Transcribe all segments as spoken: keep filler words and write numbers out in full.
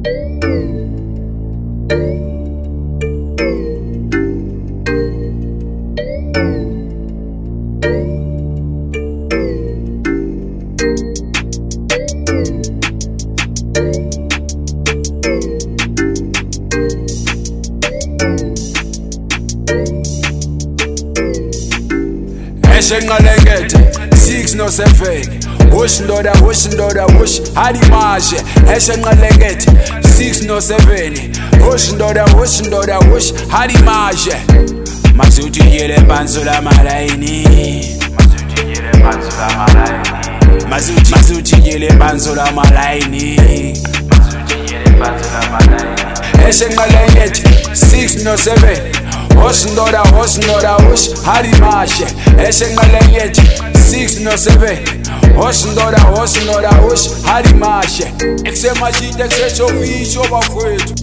Eshengalengete six no seven Wush ndoda wush ndoda wush hadi mashe Eshengalengete six no seven Wush ndoda wush ndoda wush hadi mashe Masuti yele banzo la malaini Masuti yele banzo la malaini Masuti Masuti yele banzo la malaini Masuti yele banzo la malaini Eshengalengete six no seven Wush ndoda wush ndoda wush hadi mashe Eshengalengete six no seven Wush ndoda wush ndoda wush hadi mashe Eksema chite ksecho visho bafwetu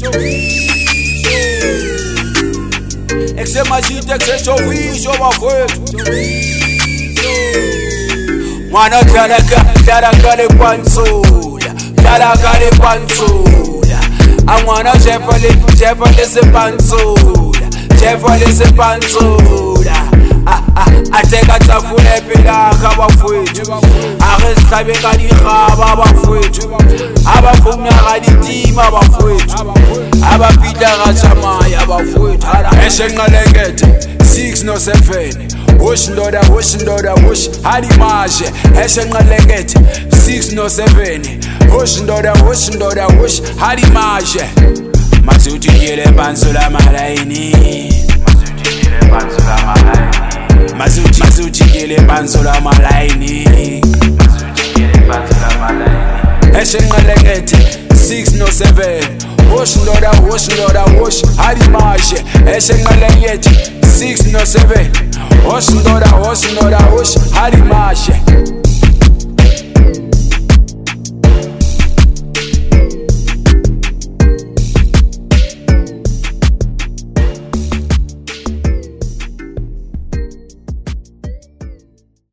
Eksema chite ksecho visho bafwetu Mwana taraka taraka le pansula Taraka le pansula Amwana jefale jefale se pansula Jefale se pansula Ah ah Ateka tafune pila kabafwetu Arestabe kadi khaba bafwetu Abafumya kadi tima bafwetu Abapita gatsamaya bafwetu Eshengalengete six no seven Wush ndoda wush ndoda wush hadi mashe Eshengalengete six no seven Wush ndoda wush ndoda wush hadi mashe Masuti yele banzo la malaini Masuti yele banzo la malaini Masuti Masuti yele banzo la malaini Masuti yele banzo la malaini Eshengalengete six no seven Wush ndoda wush ndoda wush hadi mashe Eshengalengete six no seven Wush ndoda wush ndoda wush hadi mashe